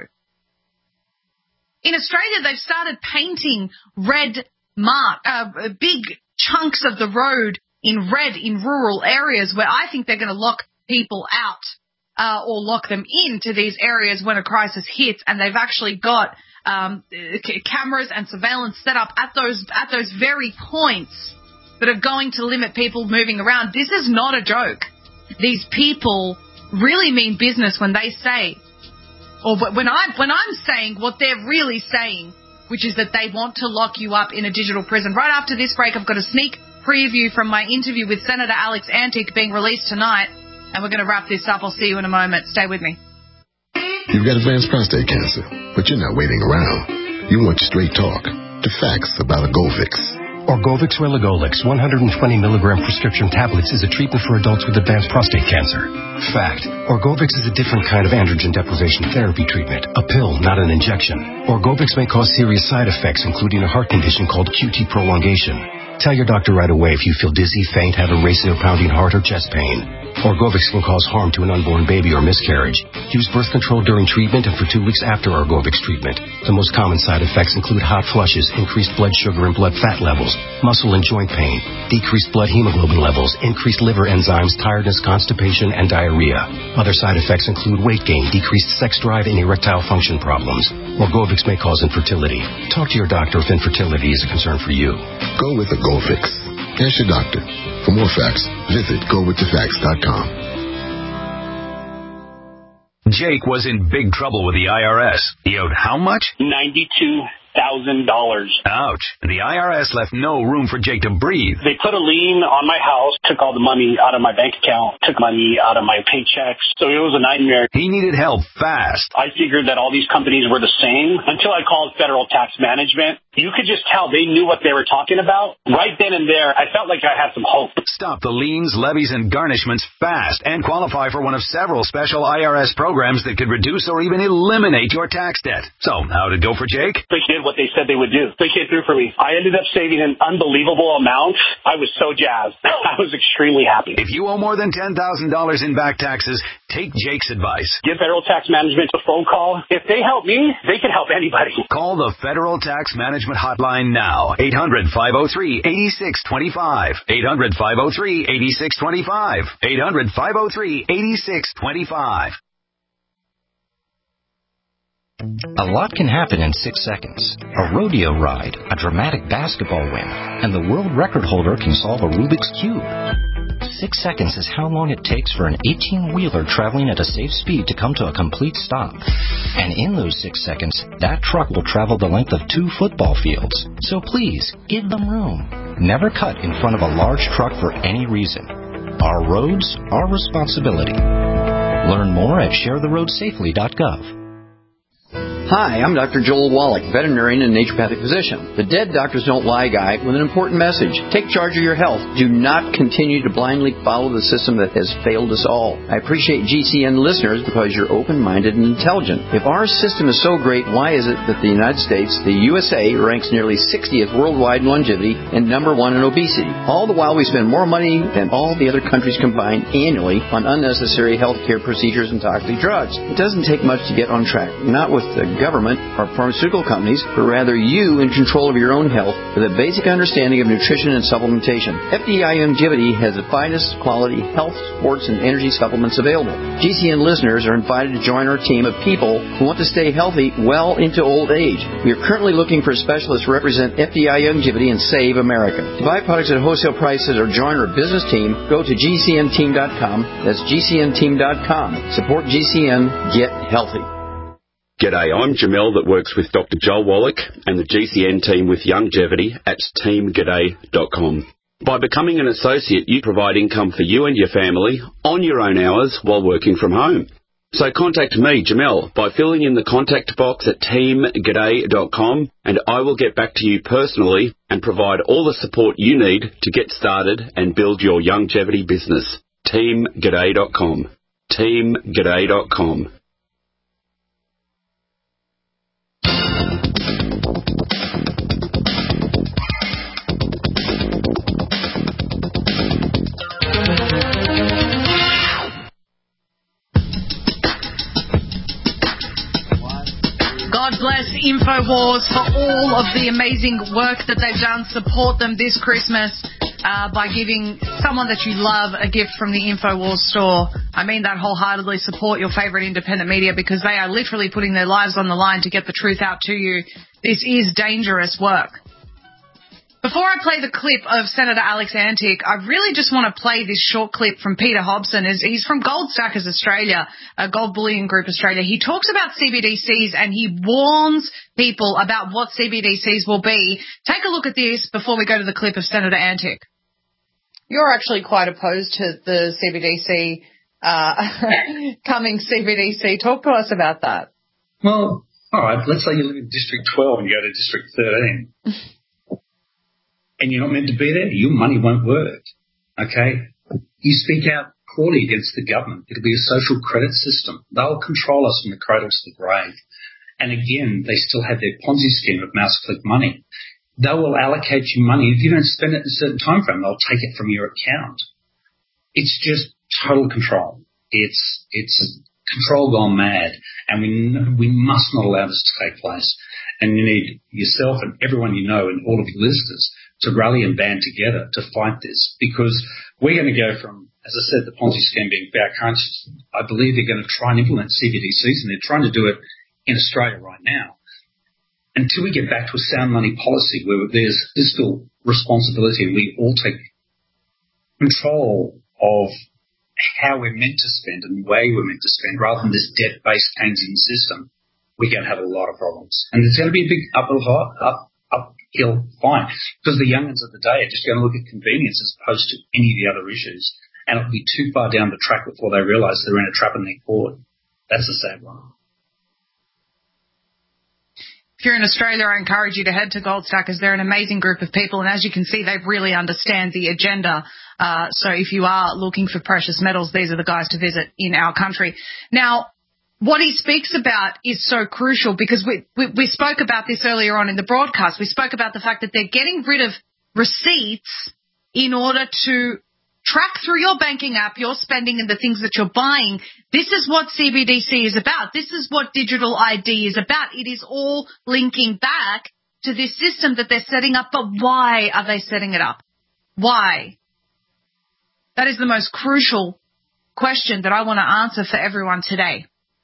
In Australia, they've started painting red mark, uh, big chunks of the road in red in rural areas, where I think they're going to lock people out uh, or lock them into these areas when a crisis hits. And they've actually got um, cameras and surveillance set up at those at those very points that are going to limit people moving around. This is not a joke. These people really mean business when they say, or when I'm, when I'm saying what they're really saying, which is that they want to lock you up in a digital prison. Right after this break, I've got a sneak preview from my interview with Senator Alex Antic being released tonight, and we're going to wrap this up. I'll see you in a moment. Stay with me. You've got advanced prostate cancer, but you're not waiting around. You want straight talk, the facts about a Golvix. Orgovix Relagolix one hundred twenty milligram prescription tablets is a treatment for adults with advanced prostate cancer. Fact: Orgovix is a different kind of androgen deprivation therapy treatment, a pill, not an injection. Orgovix may cause serious side effects, including a heart condition called Q T prolongation. Tell your doctor right away if you feel dizzy, faint, have a racing or pounding heart, or chest pain. Orgovix can cause harm to an unborn baby or miscarriage. Use birth control during treatment and for two weeks after Orgovix treatment. The most common side effects include hot flushes, increased blood sugar and blood fat levels, muscle and joint pain, decreased blood hemoglobin levels, increased liver enzymes, tiredness, constipation, and diarrhea. Other side effects include weight gain, decreased sex drive, and erectile function problems. Orgovix may cause infertility. Talk to your doctor if infertility is a concern for you. Go with a Golvix. Ask your doctor. For more facts, visit go with the facts dot com. Jake was in big trouble with the I R S. He owed how much? ninety-two thousand dollars. Ouch. The I R S left no room for Jake to breathe. They put a lien on my house, took all the money out of my bank account, took money out of my paychecks. So it was a nightmare. He needed help fast. I figured that all these companies were the same until I called Federal Tax Management. You could just tell they knew what they were talking about. Right then and there, I felt like I had some hope. Stop the liens, levies, and garnishments fast and qualify for one of several special I R S programs that could reduce or even eliminate your tax debt. So, how'd it go for Jake? They did what they said they would do. They came through for me. I ended up saving an unbelievable amount. I was so jazzed. I was extremely happy. If you owe more than ten thousand dollars in back taxes, take Jake's advice. Give Federal Tax Management a phone call. If they help me, they can help anybody. Call the Federal Tax Management Hotline now. eight hundred, five oh three, eight six two five. eight hundred, five oh three, eight six two five. eight hundred, five oh three, eight six two five. A lot can happen in six seconds. A rodeo ride, a dramatic basketball win, and the world record holder can solve a Rubik's Cube. Six seconds is how long it takes for an eighteen-wheeler traveling at a safe speed to come to a complete stop. And in those six seconds, that truck will travel the length of two football fields. So please, give them room. Never cut in front of a large truck for any reason. Our roads, our responsibility. Learn more at share the road safely dot gov. Hi, I'm Doctor Joel Wallach, veterinarian and naturopathic physician. The Dead Doctors Don't Lie guy with an important message. Take charge of your health. Do not continue to blindly follow the system that has failed us all. I appreciate G C N listeners because you're open-minded and intelligent. If our system is so great, why is it that the United States, the U S A, ranks nearly sixtieth worldwide in longevity and number one in obesity? All the while we spend more money than all the other countries combined annually on unnecessary health care procedures and toxic drugs. It doesn't take much to get on track. Not with the government or pharmaceutical companies, but rather you in control of your own health with a basic understanding of nutrition and supplementation. F D I Longevity has the finest quality health, sports, and energy supplements available. G C N listeners are invited to join our team of people who want to stay healthy well into old age. We are currently looking for specialists to represent F D I Longevity and Save America. To buy products at wholesale prices or join our business team, go to G C N team dot com. That's G C N team dot com. Support G C N. Get healthy. G'day, I'm Jamel that works with Doctor Joel Wallach and the G C N team with Longevity at team g'day dot com. By becoming an associate, you provide income for you and your family on your own hours while working from home. So contact me, Jamel, by filling in the contact box at team g'day dot com, and I will get back to you personally and provide all the support you need to get started and build your longevity business. team g'day dot com. team g'day dot com. God bless InfoWars for all of the amazing work that they've done. Support them this Christmas uh, by giving someone that you love a gift from the InfoWars store. I mean that wholeheartedly. Support your favourite independent media because they are literally putting their lives on the line to get the truth out to you. This is dangerous work. Before I play the clip of Senator Alex Antic, I really just want to play this short clip from Peter Hobson. He's from Gold Stackers Australia, uh, Gold Bullion Group Australia. He talks about C B D Cs and he warns people about what C B D Cs will be. Take a look at this before we go to the clip of Senator Antic. You're actually quite opposed to the C B D C, uh, coming C B D C. Talk to us about that. Well, all right, let's say you live in District twelve and you go to District thirteen. And you're not meant to be there, your money won't work, okay? You speak out poorly against the government. It'll be a social credit system. They'll control us from the cradle to the grave. And again, they still have their Ponzi scheme of mouse click money. They will allocate you money. If you don't spend it in a certain time frame, they'll take it from your account. It's just total control. It's it's control gone mad. And we we must not allow this to take place. And you need yourself and everyone you know and all of your listeners to rally and band together to fight this, because we're going to go from, as I said, the Ponzi scheme being fiat currencies. I believe they're going to try and implement C B D Cs, and they're trying to do it in Australia right now. until we get back to a sound money policy where there's fiscal responsibility and we all take control of how we're meant to spend and the way we're meant to spend rather than this debt-based Keynesian system, we're going to have a lot of problems. And it's going to be a big uphill, up, uphill fight because the youngins of the day are just going to look at convenience as opposed to any of the other issues. And it'll be too far down the track before they realise they're in a trap and they're caught. That's a sad one. If you're in Australia, I encourage you to head to Goldstackers. They're an amazing group of people, and as you can see, they really understand the agenda. Uh, so if you are looking for precious metals, these are the guys to visit in our country. Now, what he speaks about is so crucial because we, we, we spoke about this earlier on in the broadcast. We spoke about the fact that they're getting rid of receipts in order to track through your banking app, your spending and the things that you're buying. This is what C B D C is about. This is what digital I D is about. It is all linking back to this system that they're setting up. But why are they setting it up? Why? That is the most crucial question that I want to answer for everyone today.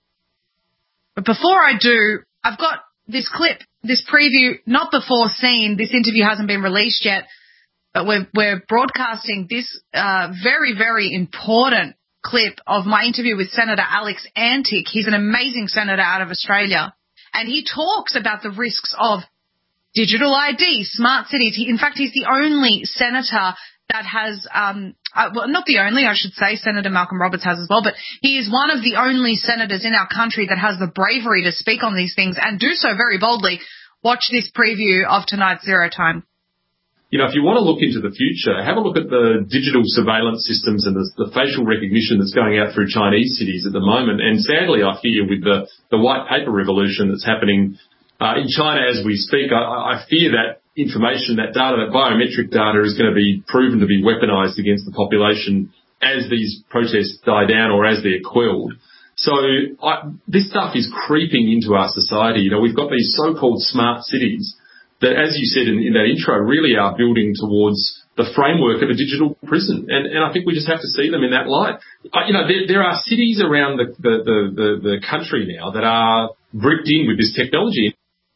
But before I do, I've got this clip, this preview, not before seen. This interview hasn't been released yet. But we're, we're broadcasting this uh, very, very important clip of my interview with Senator Alex Antic. He's an amazing senator out of Australia. And he talks about the risks of digital I D, smart cities. He, in fact, he's the only senator that has, um, uh, well, not the only, I should say, Senator Malcolm Roberts has as well, but he is one of the only senators in our country that has the bravery to speak on these things and do so very boldly. Watch this preview of tonight's Zero Time. You know, if you want to look into the future, have a look at the digital surveillance systems and the, the facial recognition that's going out through Chinese cities at the moment. And sadly, I fear with the, the white paper revolution that's happening uh, in China as we speak, I, I fear that information, that data, that biometric data is going to be proven to be weaponized against the population as these protests die down or as they're quelled. So I, this stuff is creeping into our society. You know, we've got these so-called smart cities that, as you said in, in that intro, really are building towards the framework of a digital prison. And, and I think we just have to see them in that light. Uh, you know, there, there are cities around the, the, the, the, the country now that are bricked in with this technology.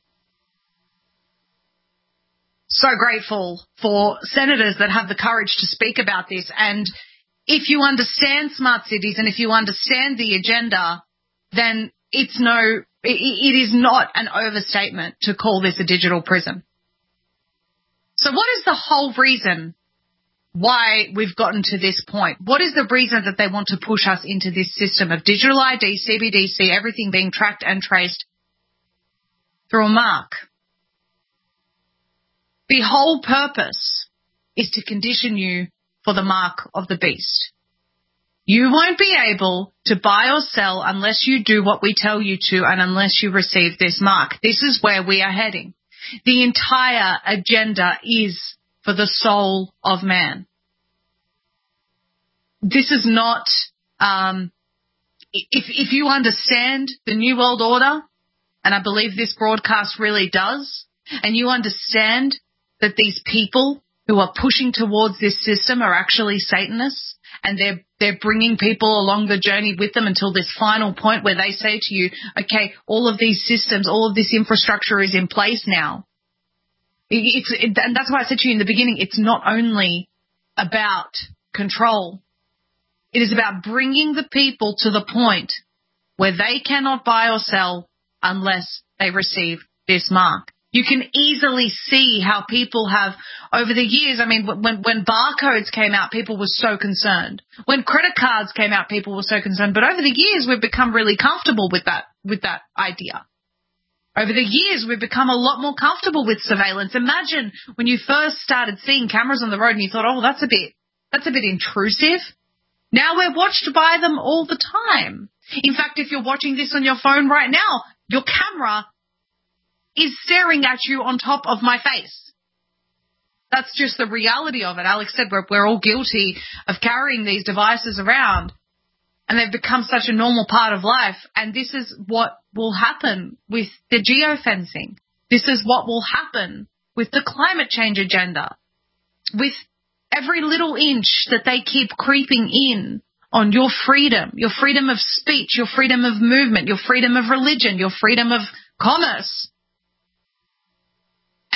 So grateful for senators that have the courage to speak about this. And if you understand smart cities and if you understand the agenda, then it's no... It is not an overstatement to call this a digital prison. So what is the whole reason why we've gotten to this point? What is the reason that they want to push us into this system of digital I D, C B D C, everything being tracked and traced through a mark? The whole purpose is to condition you for the mark of the beast. You won't be able to buy or sell unless you do what we tell you to and unless you receive this mark. This is where we are heading. The entire agenda is for the soul of man. This is not, um, if, if you understand the New World Order, and I believe this broadcast really does, and you understand that these people who are pushing towards this system are actually Satanists, and they're they're bringing people along the journey with them until this final point where they say to you, okay, all of these systems, all of this infrastructure is in place now. It's, it, and that's why I said to you in the beginning, it's not only about control. It is about bringing the people to the point where they cannot buy or sell unless they receive this mark. You can easily see how people have, over the years, I mean, when, when barcodes came out, people were so concerned. When credit cards came out, people were so concerned. But over the years, we've become really comfortable with that, with that idea. Over the years, we've become a lot more comfortable with surveillance. Imagine when you first started seeing cameras on the road and you thought, oh, that's a bit, that's a bit intrusive. Now we're watched by them all the time. In fact, if you're watching this on your phone right now, your camera is staring at you on top of my face. That's just the reality of it. Alex said we're, we're all guilty of carrying these devices around, and they've become such a normal part of life. And this is what will happen with the geofencing. This is what will happen with the climate change agenda, with every little inch that they keep creeping in on your freedom, your freedom of speech, your freedom of movement, your freedom of religion, your freedom of commerce.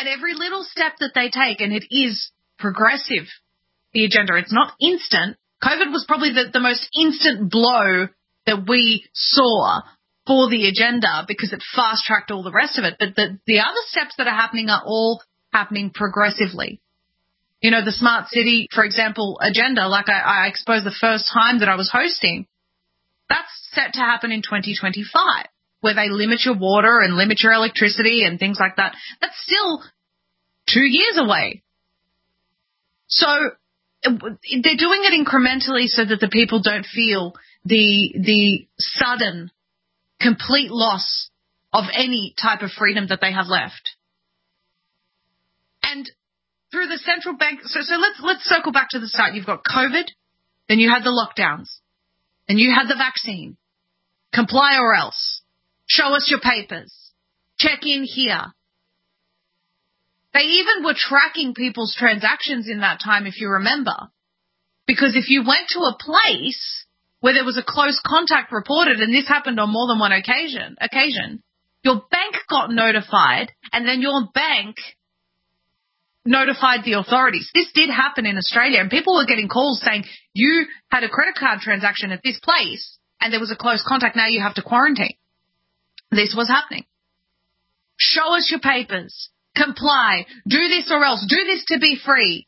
And every little step that they take, and it is progressive, the agenda, it's not instant. COVID was probably the, the most instant blow that we saw for the agenda because it fast-tracked all the rest of it. But the, the other steps that are happening are all happening progressively. You know, the Smart City, for example, agenda, like I, I exposed the first time that I was hosting, that's set to happen in twenty twenty-five, where they limit your water and limit your electricity and things like that. That's still two years away. So they're doing it incrementally so that the people don't feel the the sudden, complete loss of any type of freedom that they have left. And through the central bank, so so let's let's circle back to the start. You've got COVID, then you had the lockdowns, then you had the vaccine. Comply or else. Show us your papers. Check in here. They even were tracking people's transactions in that time, if you remember. Because if you went to a place where there was a close contact reported, and this happened on more than one occasion, occasion, your bank got notified, and then your bank notified the authorities. This did happen in Australia, and people were getting calls saying, you had a credit card transaction at this place, and there was a close contact, now you have to quarantine. This was happening. Show us your papers. Comply. Do this or else. Do this to be free.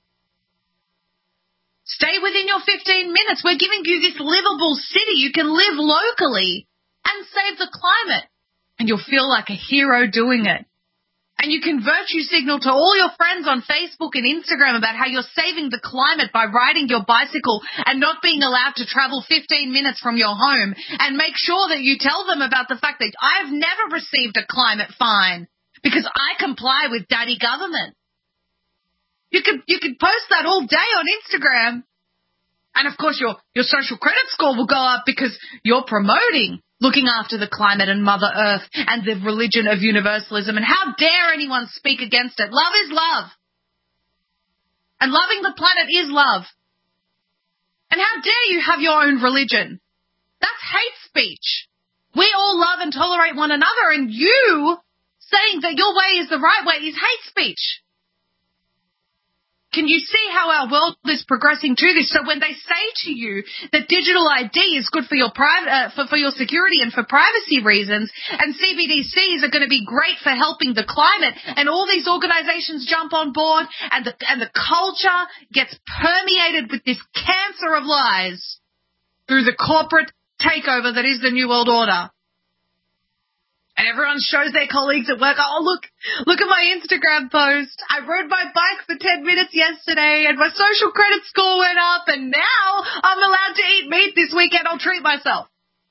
Stay within your fifteen minutes. We're giving you this livable city. You can live locally and save the climate. And you'll feel like a hero doing it. And you can virtue signal to all your friends on Facebook and Instagram about how you're saving the climate by riding your bicycle and not being allowed to travel fifteen minutes from your home. And make sure that you tell them about the fact that I've never received a climate fine because I comply with daddy government. You could, you could post that all day on Instagram. And of course your, your social credit score will go up because you're promoting looking after the climate and Mother Earth and the religion of universalism. And how dare anyone speak against it? Love is love. And loving the planet is love. And how dare you have your own religion? That's hate speech. We all love and tolerate one another, and you saying that your way is the right way is hate speech. Can you see how our world is progressing to this? So when they say to you that digital I D is good for your private, uh, for, for your security and for privacy reasons, and C B D Cs are going to be great for helping the climate, and all these organizations jump on board, and the, and the culture gets permeated with this cancer of lies through the corporate takeover that is the New World Order. And everyone shows their colleagues at work, oh, look, look at my Instagram post. I rode my bike for ten minutes yesterday and my social credit score went up, and now I'm allowed to eat meat this weekend. I'll treat myself.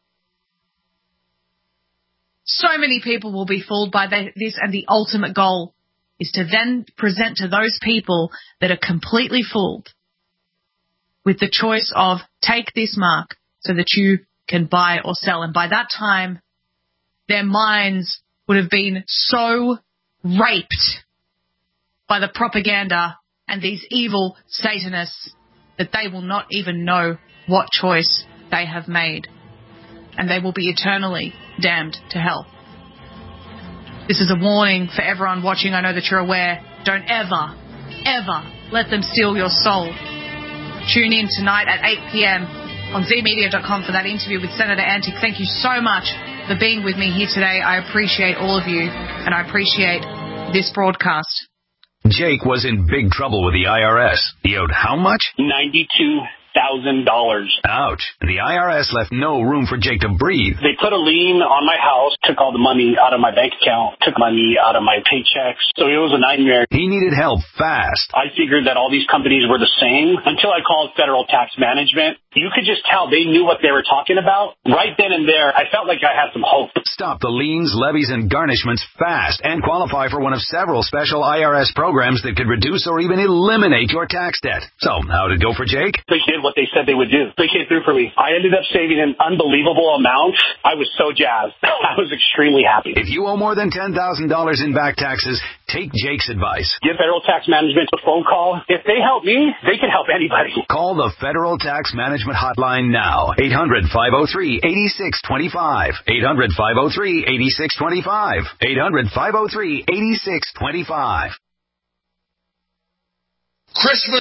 So many people will be fooled by this, and the ultimate goal is to then present to those people that are completely fooled with the choice of take this mark so that you can buy or sell. And by that time, their minds would have been so raped by the propaganda and these evil Satanists that they will not even know what choice they have made. And they will be eternally damned to hell. This is a warning for everyone watching. I know that you're aware. Don't ever, ever let them steal your soul. Tune in tonight at eight p.m. on z media dot com for that interview with Senator Antic. Thank you so much for being with me here today. I appreciate all of you, and I appreciate this broadcast. Jake was in big trouble with the I R S. He owed how much? ninety-two thousand dollars. Ouch. The I R S left no room for Jake to breathe. They put a lien on my house, took all the money out of my bank account, took money out of my paychecks. So it was a nightmare. He needed help fast. I figured that all these companies were the same until I called Federal Tax Management. You could just tell they knew what they were talking about. Right then and there, I felt like I had some hope. Stop the liens, levies, and garnishments fast and qualify for one of several special I R S programs that could reduce or even eliminate your tax debt. So, how did it go for Jake? They did what they said they would do. They came through for me. I ended up saving an unbelievable amount. I was so jazzed. I was extremely happy. If you owe more than ten thousand dollars in back taxes, Take Jake's advice. Give Federal Tax Management a phone call. If they help me, they can help anybody. Call the Federal Tax Management Hotline now. eight hundred, five oh three, eight six two five. eight hundred, five oh three, eight six two five. eight hundred, five oh three, eight six two five. Christmas